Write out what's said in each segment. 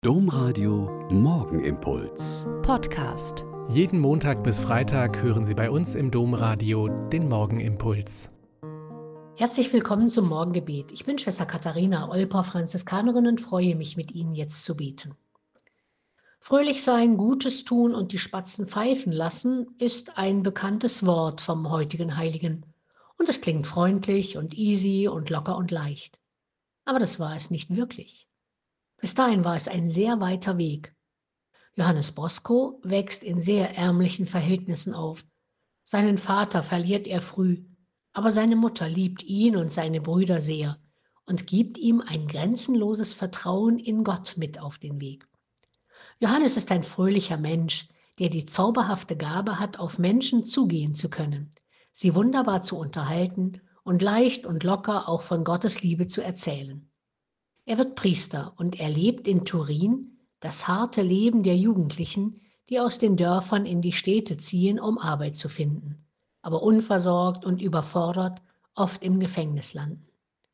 Domradio Morgenimpuls. Podcast. Jeden Montag bis Freitag hören Sie bei uns im Domradio den Morgenimpuls. Herzlich willkommen zum Morgengebet. Ich bin Schwester Katharina Olper, Franziskanerin, und freue mich, mit Ihnen jetzt zu beten. Fröhlich sein, Gutes tun und die Spatzen pfeifen lassen ist ein bekanntes Wort vom heutigen Heiligen. Und es klingt freundlich und easy und locker und leicht. Aber das war es nicht wirklich. Bis dahin war es ein sehr weiter Weg. Johannes Bosco wächst in sehr ärmlichen Verhältnissen auf. Seinen Vater verliert er früh, aber seine Mutter liebt ihn und seine Brüder sehr und gibt ihm ein grenzenloses Vertrauen in Gott mit auf den Weg. Johannes ist ein fröhlicher Mensch, der die zauberhafte Gabe hat, auf Menschen zugehen zu können, sie wunderbar zu unterhalten und leicht und locker auch von Gottes Liebe zu erzählen. Er wird Priester und erlebt in Turin das harte Leben der Jugendlichen, die aus den Dörfern in die Städte ziehen, um Arbeit zu finden, aber unversorgt und überfordert oft im Gefängnis landen.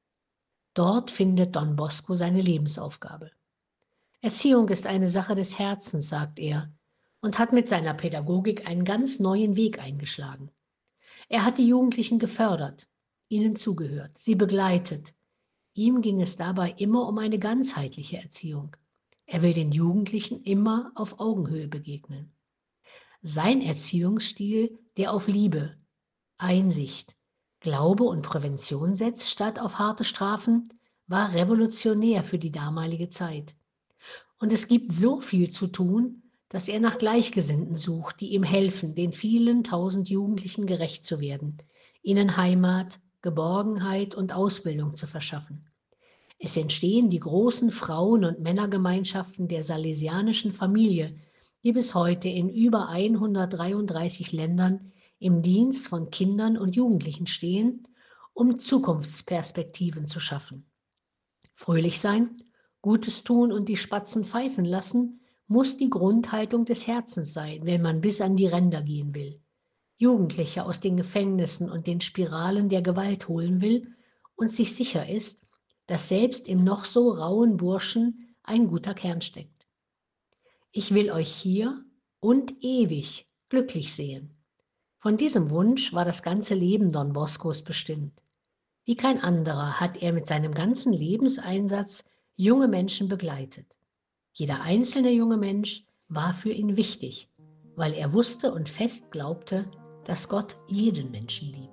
Dort findet Don Bosco seine Lebensaufgabe. Erziehung ist eine Sache des Herzens, sagt er, und hat mit seiner Pädagogik einen ganz neuen Weg eingeschlagen. Er hat die Jugendlichen gefördert, ihnen zugehört, sie begleitet. Ihm ging es dabei immer um eine ganzheitliche Erziehung. Er will den Jugendlichen immer auf Augenhöhe begegnen. Sein Erziehungsstil, der auf Liebe, Einsicht, Glaube und Prävention setzt, statt auf harte Strafen, war revolutionär für die damalige Zeit. Und es gibt so viel zu tun, dass er nach Gleichgesinnten sucht, die ihm helfen, den vielen tausend Jugendlichen gerecht zu werden, ihnen Heimat, Geborgenheit und Ausbildung zu verschaffen. Es entstehen die großen Frauen- und Männergemeinschaften der salesianischen Familie, die bis heute in über 133 Ländern im Dienst von Kindern und Jugendlichen stehen, um Zukunftsperspektiven zu schaffen. Fröhlich sein, Gutes tun und die Spatzen pfeifen lassen, muss die Grundhaltung des Herzens sein, wenn man bis an die Ränder gehen will, Jugendliche aus den Gefängnissen und den Spiralen der Gewalt holen will und sich sicher ist, dass selbst im noch so rauen Burschen ein guter Kern steckt. Ich will euch hier und ewig glücklich sehen. Von diesem Wunsch war das ganze Leben Don Boscos bestimmt. Wie kein anderer hat er mit seinem ganzen Lebenseinsatz junge Menschen begleitet. Jeder einzelne junge Mensch war für ihn wichtig, weil er wusste und fest glaubte, dass Gott jeden Menschen liebt.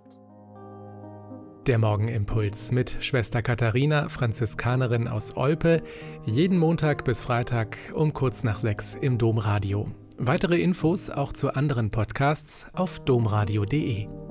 Der Morgenimpuls mit Schwester Katharina, Franziskanerin aus Olpe, jeden Montag bis Freitag um kurz nach 6 im Domradio. Weitere Infos auch zu anderen Podcasts auf domradio.de.